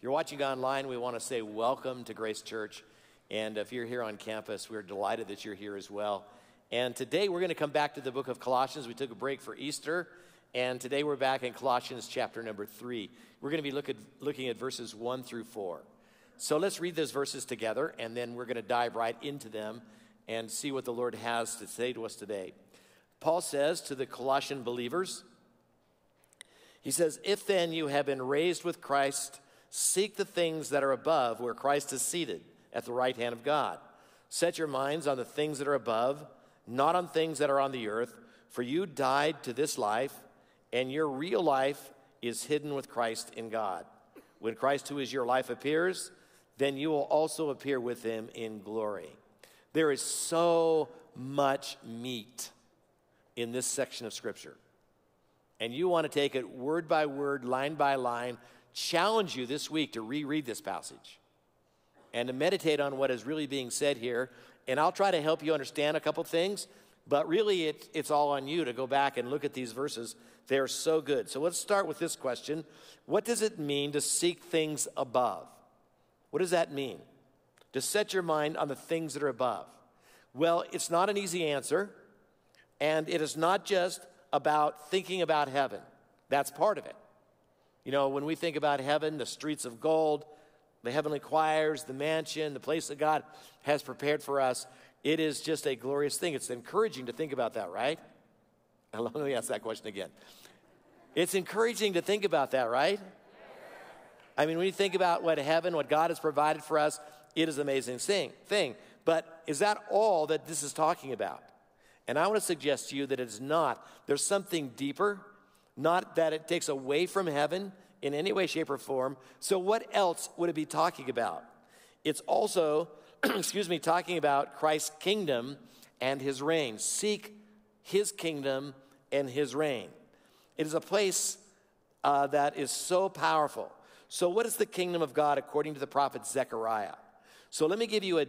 If you're watching online, we want to say welcome to Grace Church. And if you're here on campus, we're delighted that you're here as well. And today we're going to come back to the book of Colossians. We took a break for Easter, and today we're back in Colossians chapter number 3. We're going to be looking at verses 1 through 4. So let's read those verses together, and then we're going to dive right into them and see what the Lord has to say to us today. Paul says to the Colossian believers, he says, "If then you have been raised with Christ, seek the things that are above, where Christ is seated at the right hand of God. Set your minds on the things that are above, not on things that are on the earth, for you died to this life, and your real life is hidden with Christ in God. When Christ, who is your life, appears, then you will also appear with him in glory." There is so much meat in this section of Scripture. And you want to take it word by word, line by line, challenge you this week to reread this passage and to meditate on what is really being said here. And I'll try to help you understand a couple things, but really it's all on you to go back and look at these verses. They're so good. So let's start with this question. What does it mean to seek things above? What does that mean? To set your mind on the things that are above. Well, it's not an easy answer, and it is not just about thinking about heaven. That's part of it. You know, when we think about heaven, the streets of gold, the heavenly choirs, the mansion, the place that God has prepared for us, it is just a glorious thing. It's encouraging to think about that, right? Let me ask that question again. It's encouraging to think about that, right? I mean, when you think about what heaven, what God has provided for us, it is an amazing thing. But is that all that this is talking about? And I want to suggest to you that it's not. There's something deeper, not that it takes away from heaven in any way, shape, or form. So what else would it be talking about? It's also, talking about Christ's kingdom and his reign. Seek his kingdom and his reign. It is a place that is so powerful. So what is the kingdom of God according to the prophet Zechariah? So let me give you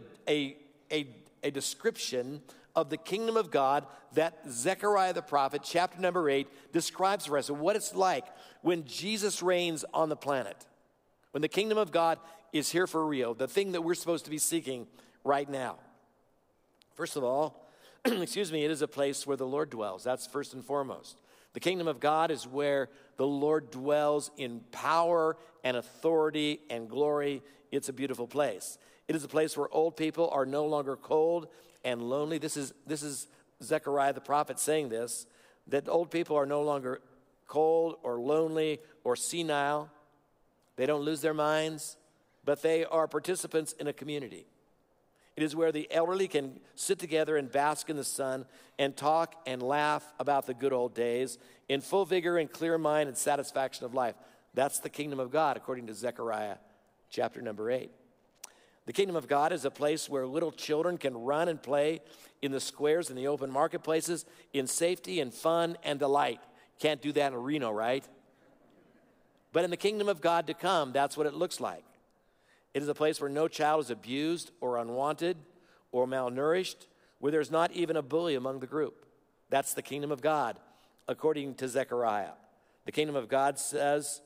a description of the kingdom of God that Zechariah the prophet, chapter number 8, describes for us, and what it's like when Jesus reigns on the planet. When the kingdom of God is here for real, the thing that we're supposed to be seeking right now. First of all, it is a place where the Lord dwells. That's first and foremost. The kingdom of God is where the Lord dwells in power and authority and glory. It's a beautiful place. It is a place where old people are no longer cold and lonely. This is Zechariah the prophet saying this, that old people are no longer cold or lonely or senile. They don't lose their minds, but they are participants in a community. It is where the elderly can sit together and bask in the sun and talk and laugh about the good old days in full vigor and clear mind and satisfaction of life. That's the kingdom of God, according to Zechariah chapter number 8. The kingdom of God is a place where little children can run and play in the squares and the open marketplaces in safety and fun and delight. Can't do that in Reno, right? But in the kingdom of God to come, that's what it looks like. It is a place where no child is abused or unwanted or malnourished, where there's not even a bully among the group. That's the kingdom of God, according to Zechariah. The kingdom of God says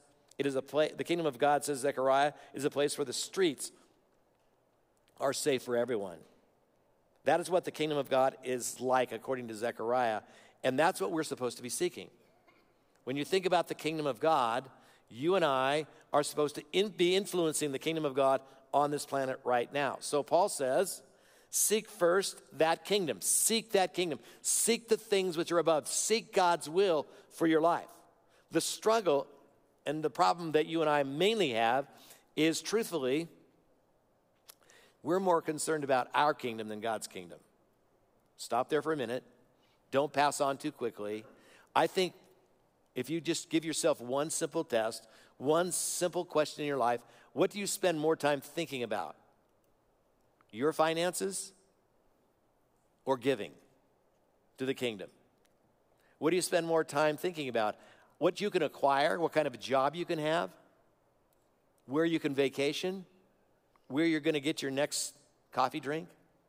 Zechariah is a place where the streets are safe for everyone. That is what the kingdom of God is like, according to Zechariah, and that's what we're supposed to be seeking. When you think about the kingdom of God, you and I are supposed to be influencing the kingdom of God on this planet right now. So Paul says, seek first that kingdom. Seek that kingdom. Seek the things which are above. Seek God's will for your life. The struggle and the problem that you and I mainly have is, truthfully, we're more concerned about our kingdom than God's kingdom. Stop there for a minute. Don't pass on too quickly. I think if you just give yourself one simple test, one simple question in your life, what do you spend more time thinking about? Your finances or giving to the kingdom? What do you spend more time thinking about? What you can acquire, what kind of a job you can have, where you can vacation, where you're going to get your next coffee drink?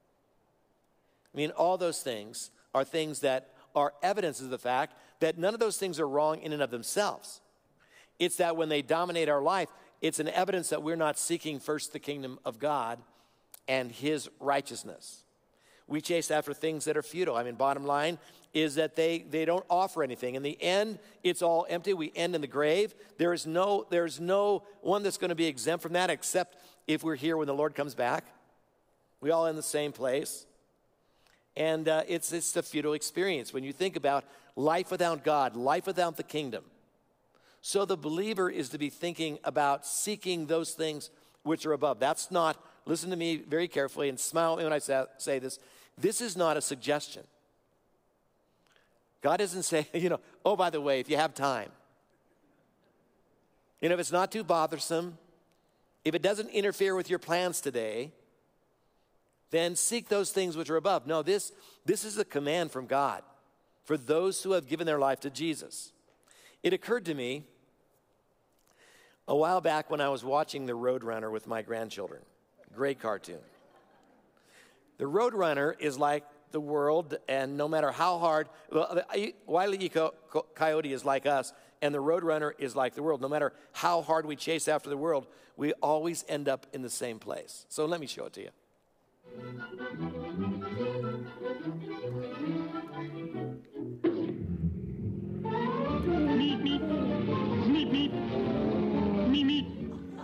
I mean, all those things are things that are evidence of the fact that none of those things are wrong in and of themselves. It's that when they dominate our life, it's an evidence that we're not seeking first the kingdom of God and his righteousness. We chase after things that are futile. I mean, bottom line is that they don't offer anything. In the end, it's all empty. We end in the grave. There's no one that's going to be exempt from that, except if we're here when the Lord comes back. We all in the same place. And it's a futile experience when you think about life without God, life without the kingdom. So the believer is to be thinking about seeking those things which are above. That's not, listen to me very carefully and smile when I say this. This is not a suggestion. God doesn't say, oh, by the way, if you have time. If it's not too bothersome, if it doesn't interfere with your plans today, then seek those things which are above. No, this is a command from God for those who have given their life to Jesus. It occurred to me a while back when I was watching The Roadrunner with my grandchildren. Great cartoon. The Roadrunner is like the world, and no matter how hard, Wile E. Coyote is like us, and the Roadrunner is like the world. No matter how hard we chase after the world, we always end up in the same place. So let me show it to you. Meep, meep. Meep, meep. Meep, meep.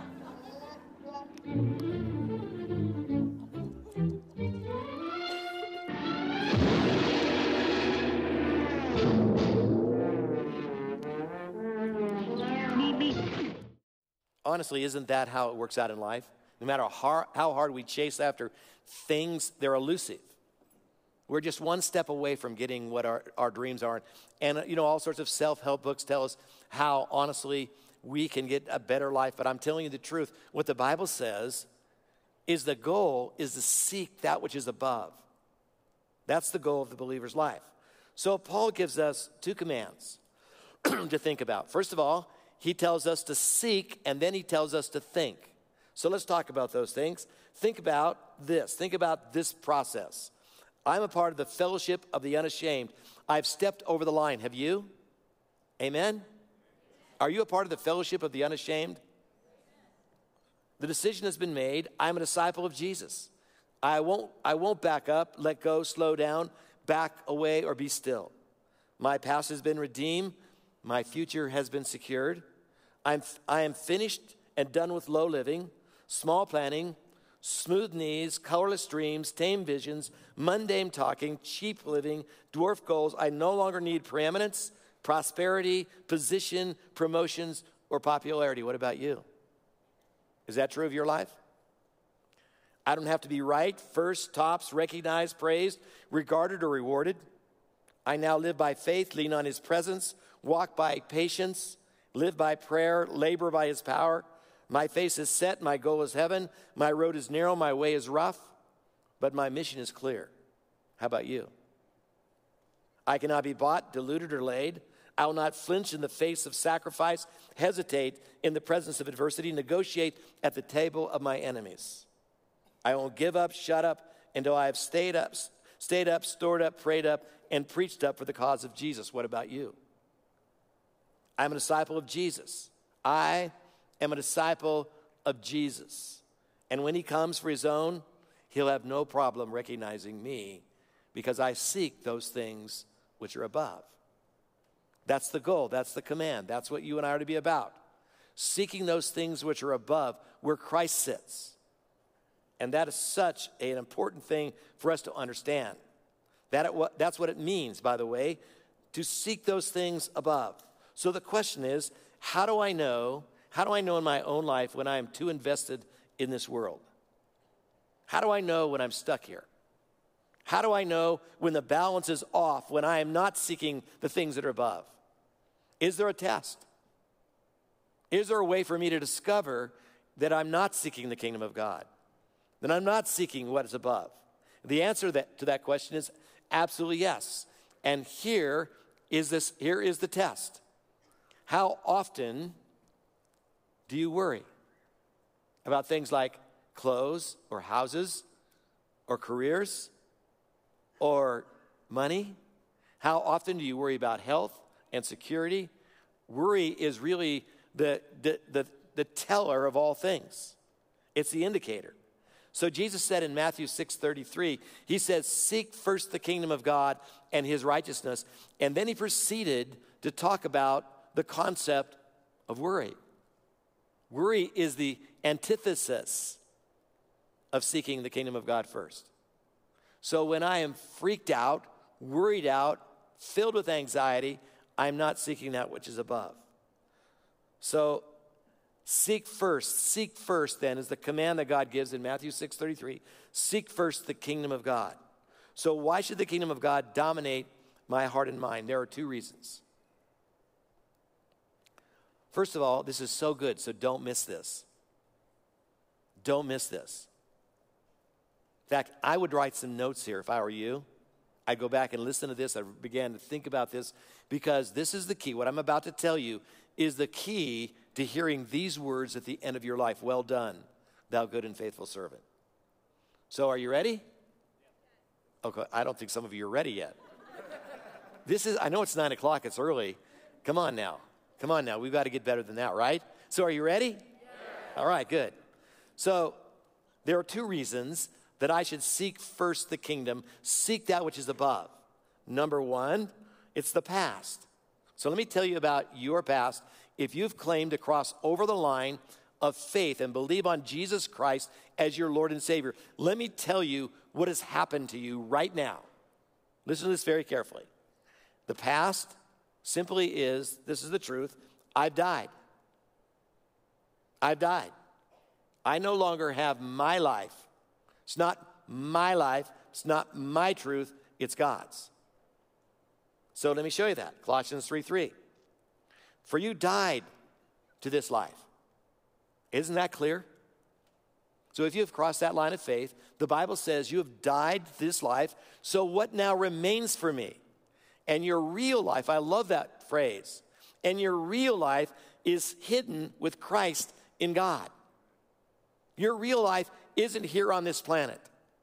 Meep, meep. Honestly, isn't that how it works out in life? No matter how hard we chase after things, they're elusive. We're just one step away from getting what our dreams are. And, all sorts of self-help books tell us how, honestly, we can get a better life. But I'm telling you the truth. What the Bible says is the goal is to seek that which is above. That's the goal of the believer's life. So Paul gives us two commands to think about. First of all, he tells us to seek, and then he tells us to think. So let's talk about those things. Think about this. Think about this process. I'm a part of the fellowship of the unashamed. I've stepped over the line. Have you? Amen? Are you a part of the fellowship of the unashamed? The decision has been made. I'm a disciple of Jesus. I won't back up, let go, slow down, back away, or be still. My past has been redeemed. My future has been secured. I am finished and done with low living, small planning, smooth knees, colorless dreams, tame visions, mundane talking, cheap living, dwarf goals. I no longer need preeminence, prosperity, position, promotions, or popularity. What about you? Is that true of your life? I don't have to be right, first, tops, recognized, praised, regarded, or rewarded. I now live by faith, lean on his presence, walk by patience, live by prayer, labor by his power. My face is set, my goal is heaven, my road is narrow, my way is rough, but my mission is clear. How about you? I cannot be bought, deluded, or laid. I will not flinch in the face of sacrifice, hesitate in the presence of adversity, negotiate at the table of my enemies. I won't give up, shut up, until I have stayed up, stored up, prayed up, and preached up for the cause of Jesus. What about you? I'm a disciple of Jesus. I am a disciple of Jesus. And when he comes for his own, he'll have no problem recognizing me because I seek those things which are above. That's the goal. That's the command. That's what you and I are to be about. Seeking those things which are above, where Christ sits. And that is such an important thing for us to understand. That's what it means, by the way, to seek those things above. So the question is, how do I know in my own life when I am too invested in this world? How do I know when I'm stuck here? How do I know when the balance is off, when I am not seeking the things that are above? Is there a test? Is there a way for me to discover that I'm not seeking the kingdom of God? That I'm not seeking what is above? The answer to that question is absolutely yes. And here is the test. How often do you worry about things like clothes or houses or careers or money? How often do you worry about health and security? Worry is really the the teller of all things. It's the indicator. So Jesus said in Matthew 6:33, he says, seek first the kingdom of God and his righteousness. And then he proceeded to talk about the concept of worry. Worry is the antithesis of seeking the kingdom of God first. So when I am freaked out, worried out, filled with anxiety, I'm not seeking that which is above. So seek first then is the command that God gives in Matthew 6:33. Seek first the kingdom of God. So why should the kingdom of God dominate my heart and mind? There are two reasons. First of all, this is so good, so don't miss this. Don't miss this. In fact, I would write some notes here if I were you. I'd go back and listen to this. I began to think about this because this is the key. What I'm about to tell you is the key to hearing these words at the end of your life. Well done, thou good and faithful servant. So are you ready? Okay, I don't think some of you are ready yet. I know it's 9 o'clock, it's early. Come on now. We've got to get better than that, right? So are you ready? Yeah. All right, good. So there are two reasons that I should seek first the kingdom, seek that which is above. Number one, it's the past. So let me tell you about your past. If you've claimed to cross over the line of faith and believe on Jesus Christ as your Lord and Savior, let me tell you what has happened to you right now. Listen to this very carefully. The past simply is, this is the truth, I've died. I've died. I no longer have my life. It's not my life. It's not my truth. It's God's. So let me show you that. Colossians 3:3. For you died to this life. Isn't that clear? So if you have crossed that line of faith, the Bible says you have died to this life. So what now remains for me? And your real life, I love that phrase. And your real life is hidden with Christ in God. Your real life isn't here on this planet.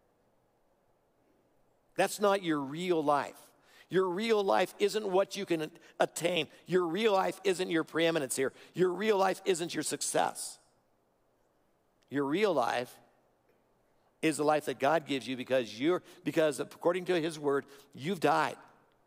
That's not your real life. Your real life isn't what you can attain. Your real life isn't your preeminence here. Your real life isn't your success. Your real life is the life that God gives you because according to his word, you've died.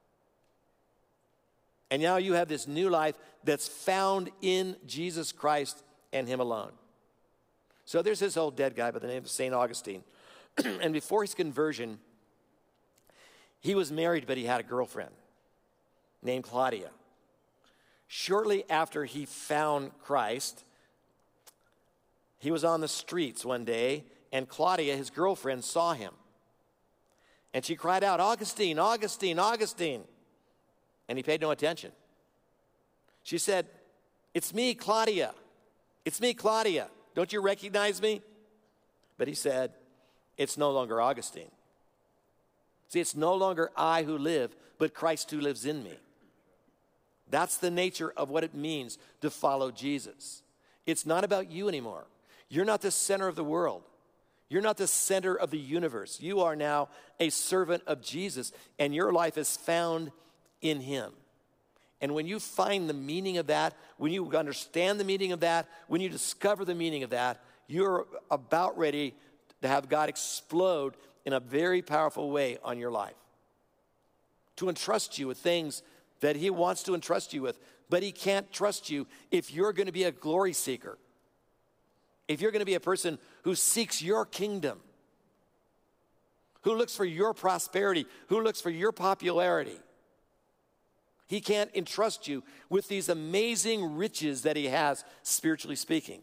And now you have this new life that's found in Jesus Christ and him alone. So there's this old dead guy by the name of St. Augustine. And before his conversion, he was married, but he had a girlfriend named Claudia. Shortly after he found Christ, he was on the streets one day, and Claudia, his girlfriend, saw him. And she cried out, Augustine, Augustine, Augustine. And he paid no attention. She said, it's me, Claudia. It's me, Claudia. Don't you recognize me? But he said, it's no longer Augustine. See, it's no longer I who live, but Christ who lives in me. That's the nature of what it means to follow Jesus. It's not about you anymore. You're not the center of the world. You're not the center of the universe. You are now a servant of Jesus, and your life is found in him. And when you find the meaning of that, when you understand the meaning of that, when you discover the meaning of that, you're about ready to have God explode in a very powerful way on your life. To entrust you with things that he wants to entrust you with, but he can't trust you if you're going to be a glory seeker. If you're going to be a person who seeks your kingdom, who looks for your prosperity, who looks for your popularity. He can't entrust you with these amazing riches that he has, spiritually speaking.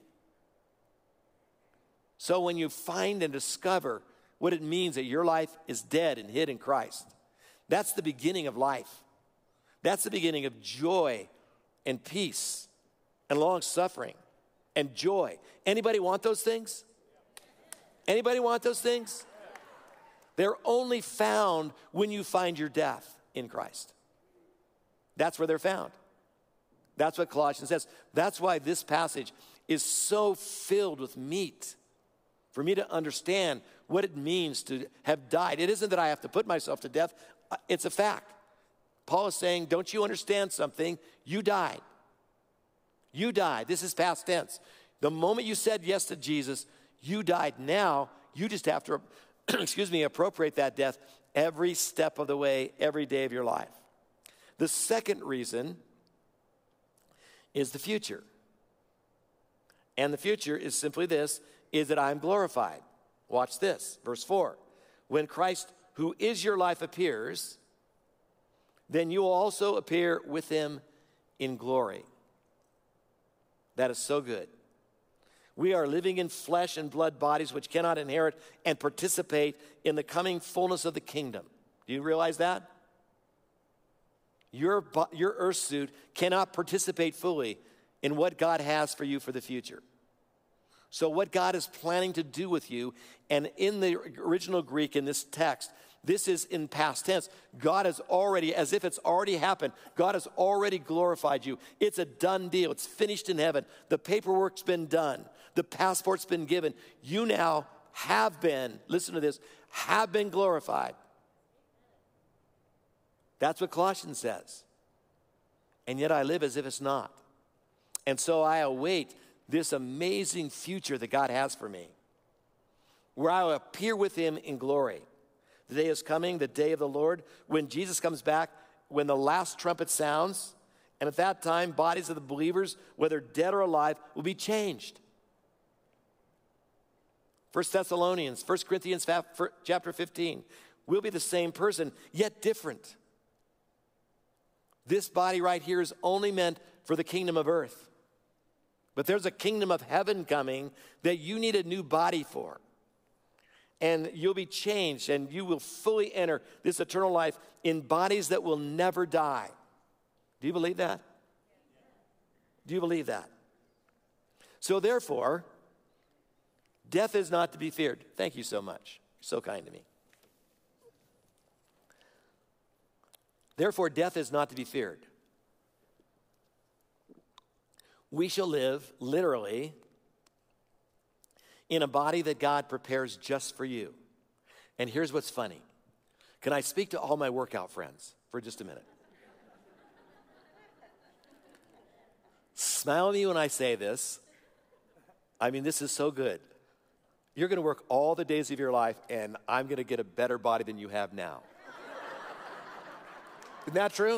So when you find and discover what it means that your life is dead and hid in Christ, that's the beginning of life. That's the beginning of joy and peace and long-suffering and joy. Anybody want those things? Anybody want those things? They're only found when you find your death in Christ. That's where they're found. That's what Colossians says. That's why this passage is so filled with meat for me to understand what it means to have died. It isn't that I have to put myself to death. It's a fact. Paul is saying, don't you understand something? You died. You died. This is past tense. The moment you said yes to Jesus, you died. Now, you just have to, appropriate that death every step of the way, every day of your life. The second reason is the future. And the future is simply this, is that I'm glorified. Watch this, verse 4. When Christ, who is your life, appears, then you will also appear with him in glory. That is so good. We are living in flesh and blood bodies which cannot inherit and participate in the coming fullness of the kingdom. Do you realize that? Your earth suit cannot participate fully in what God has for you for the future. So what God is planning to do with you, and in the original Greek in this text, this is in past tense. God has already, as if it's already happened, God has already glorified you. It's a done deal. It's finished in heaven. The paperwork's been done. The passport's been given. You now have been, listen to this, have been glorified. That's what Colossians says. And yet I live as if it's not. And so I await this amazing future that God has for me, where I will appear with him in glory. The day is coming, the day of the Lord, when Jesus comes back, when the last trumpet sounds, and at that time, bodies of the believers, whether dead or alive, will be changed. 1 Thessalonians, 1 Corinthians chapter 15, we'll be the same person, yet different. This body right here is only meant for the kingdom of earth. But there's a kingdom of heaven coming that you need a new body for. And you'll be changed, and you will fully enter this eternal life in bodies that will never die. Do you believe that? Do you believe that? So therefore, death is not to be feared. Thank you so much. You're so kind to me. Therefore, death is not to be feared. We shall live, literally, in a body that God prepares just for you. And here's what's funny. Can I speak to all my workout friends for just a minute? Smile at me when I say this. I mean, this is so good. You're going to work all the days of your life, and I'm going to get a better body than you have now. Isn't that true?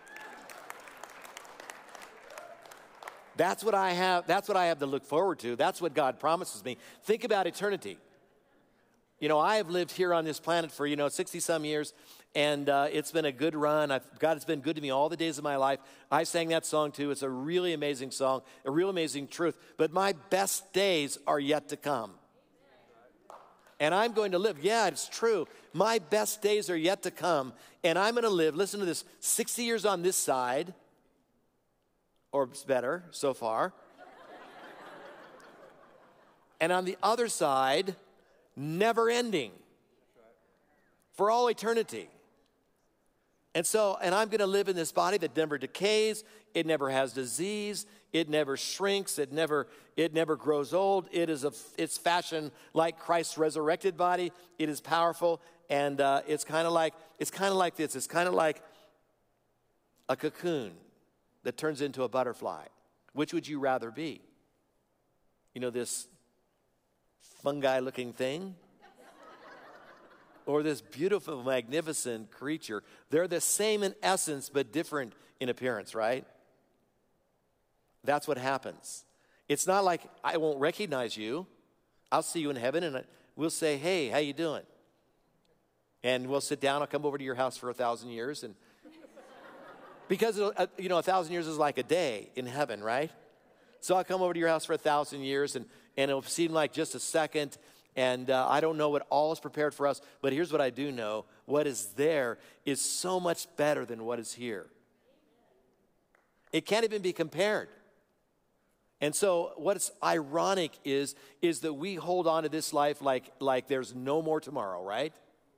That's what I have. That's what I have to look forward to. That's what God promises me. Think about eternity. You know, I have lived here on this planet for, 60-some years, and it's been a good run. God has been good to me all the days of my life. I sang that song, too. It's a really amazing song, a real amazing truth. But my best days are yet to come. And I'm going to live. Yeah, it's true. My best days are yet to come, and I'm going to live, listen to this, 60 years on this side, or better so far. And on the other side, never ending for all eternity. And I'm going to live in this body that never decays, it never has disease, it never shrinks, it never grows old. It's fashioned like Christ's resurrected body. It is powerful, and it's kind of like this. It's kind of like a cocoon that turns into a butterfly. Which would you rather be? This fungi-looking thing? Or this beautiful, magnificent creature? They're the same in essence, but different in appearance, right? That's what happens. It's not like I won't recognize you. I'll see you in heaven, and we'll say, hey, how you doing? And we'll sit down. I'll come over to your house for 1,000 years, and because, 1,000 years is like a day in heaven, right? So I'll come over to your house for 1,000 years, and it'll seem like just a second, and I don't know what all is prepared for us, but here's what I do know. What is there is so much better than what is here. It can't even be compared. And so what's ironic is that we hold on to this life like there's no more tomorrow, right?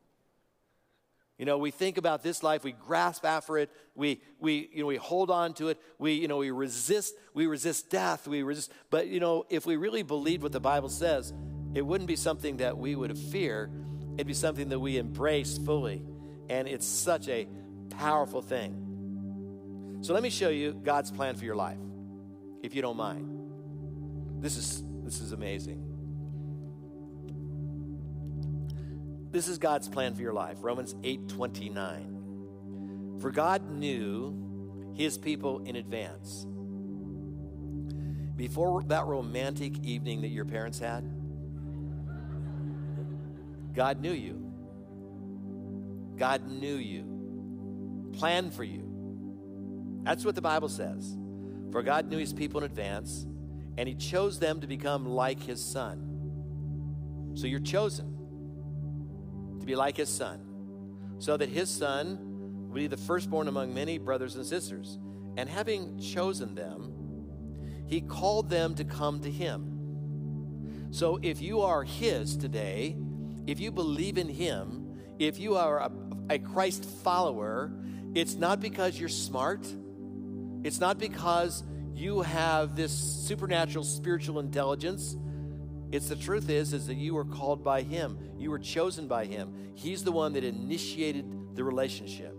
We think about this life, we grasp after it, we hold on to it, we resist death, but if we really believed what the Bible says, it wouldn't be something that we would fear, it'd be something that we embrace fully, and it's such a powerful thing. So let me show you God's plan for your life, if you don't mind. This is amazing. This is God's plan for your life. Romans 8:29. For God knew his people in advance. Before that romantic evening that your parents had, God knew you. God knew you. Planned for you. That's what the Bible says. For God knew his people in advance, and he chose them to become like his son. So you're chosen to be like his son, so that his son would be the firstborn among many brothers and sisters. And having chosen them, he called them to come to him. So if you are his today, if you believe in him, if you are a Christ follower, it's not because you're smart. It's not because you have this supernatural spiritual intelligence. It's the truth is that you were called by him. You were chosen by him. He's the one that initiated the relationship.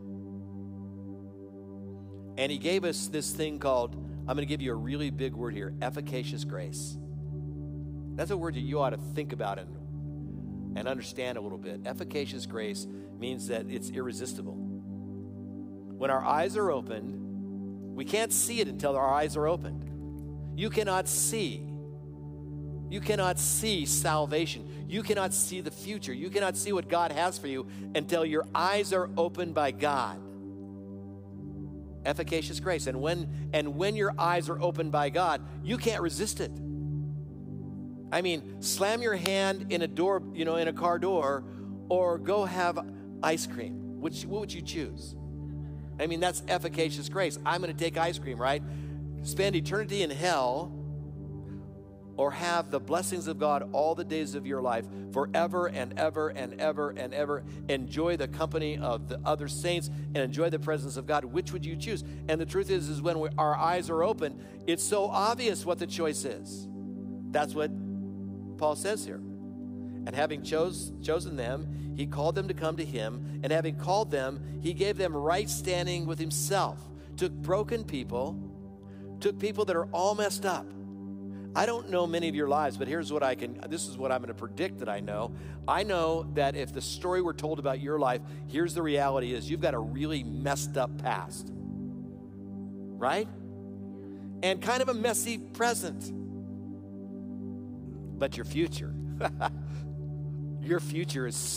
And he gave us this thing called, I'm going to give you a really big word here, efficacious grace. That's a word that you ought to think about and understand a little bit. Efficacious grace means that it's irresistible. When our eyes are opened, we can't see it until our eyes are opened. You cannot see salvation. You cannot see the future. You cannot see what God has for you until your eyes are opened by God. Efficacious grace. And when your eyes are opened by God, you can't resist it. I mean, slam your hand in a door, in a car door, or go have ice cream. What would you choose? I mean, that's efficacious grace. I'm going to take ice cream, right? Spend eternity in hell, or have the blessings of God all the days of your life, forever and ever and ever and ever. Enjoy the company of the other saints and enjoy the presence of God. Which would you choose? And the truth is when our eyes are open, it's so obvious what the choice is. That's what Paul says here. And having chosen them, he called them to come to him. And having called them, he gave them right standing with himself. Took broken people, took people that are all messed up. I don't know many of your lives, but this is what I'm going to predict that I know. I know that if the story were told about your life, here's the reality is you've got a really messed up past. Right? And kind of a messy present. But your future, your future is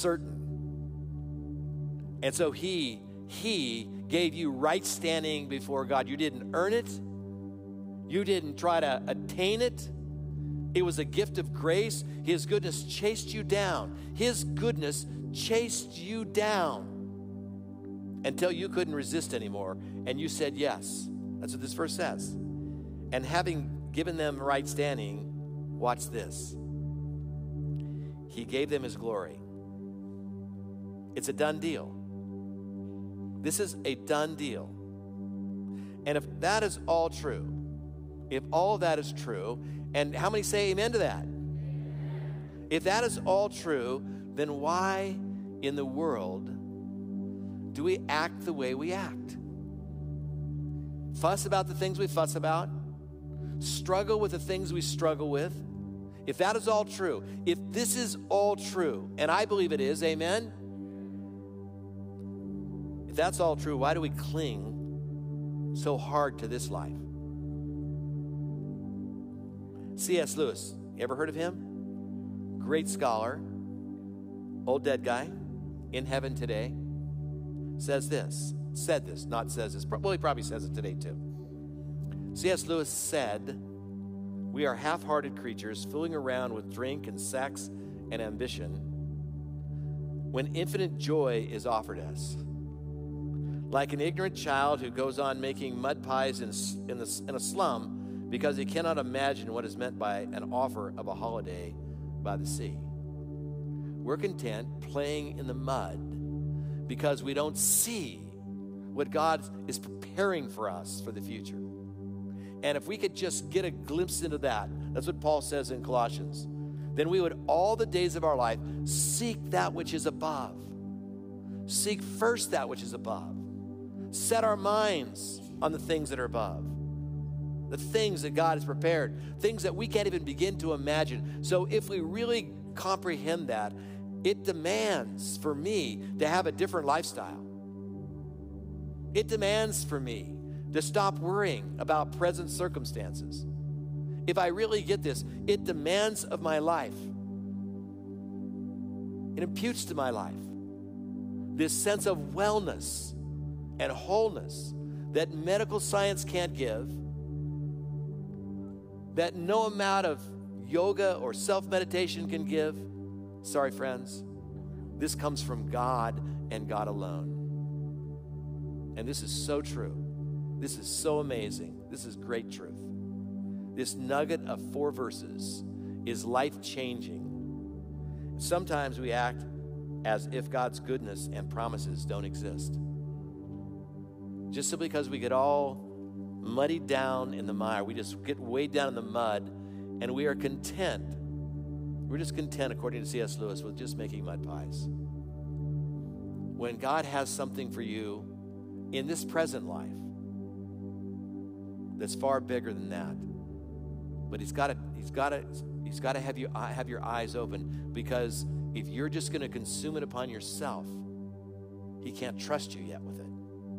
certain. And so he gave you right standing before God. You didn't earn it. You didn't try to attain it. It was a gift of grace. His goodness chased you down. His goodness chased you down until you couldn't resist anymore. And you said yes. That's what this verse says. And having given them right standing, watch this. He gave them his glory. It's a done deal. This is a done deal. And if that is all true, if all of that is true, and how many say amen to that? If that is all true, then why in the world do we act the way we act? Fuss about the things we fuss about? Struggle with the things we struggle with? If that is all true, if this is all true, and I believe it is, amen? If that's all true, why do we cling so hard to this life? C.S. Lewis, you ever heard of him? Great scholar, old dead guy, in heaven today, said this, well, he probably says it today too. C.S. Lewis said, we are half-hearted creatures fooling around with drink and sex and ambition when infinite joy is offered us. Like an ignorant child who goes on making mud pies in a slum because he cannot imagine what is meant by an offer of a holiday by the sea. We're content playing in the mud because we don't see what God is preparing for us for the future. And if we could just get a glimpse into that, that's what Paul says in Colossians, then we would all the days of our life seek that which is above. Seek first that which is above. Set our minds on the things that are above. the things that God has prepared, things that we can't even begin to imagine. So if we really comprehend that, it demands for me to have a different lifestyle. It demands for me to stop worrying about present circumstances. If I really get this, it demands of my life. It imputes to my life this sense of wellness and wholeness that medical science can't give, that no amount of yoga or self-meditation can give. Sorry, friends. This comes from God and God alone. And this is so true. This is so amazing. This is great truth. This nugget of 4 verses is life-changing. Sometimes we act as if God's goodness and promises don't exist. Just simply because we get all muddied down in the mire, we just get weighed down in the mud, and we are content. We're just content, according to C.S. Lewis, with just making mud pies. When God has something for you in this present life that's far bigger than that, but He's got to have your eyes open, because if you're just going to consume it upon yourself, He can't trust you yet with it.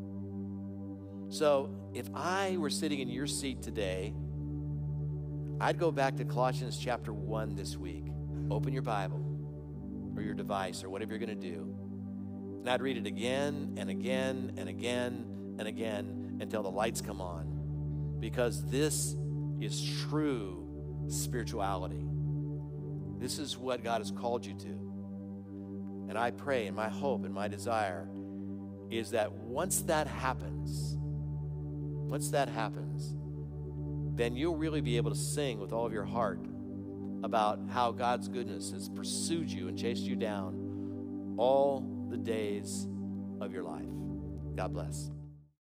So if I were sitting in your seat today, I'd go back to Colossians chapter 1 this week. Open your Bible or your device or whatever you're going to do. And I'd read it again and again and again and again until the lights come on. Because this is true spirituality. This is what God has called you to. And I pray, and my hope and my desire is that once that happens, then you'll really be able to sing with all of your heart about how God's goodness has pursued you and chased you down all the days of your life. God bless.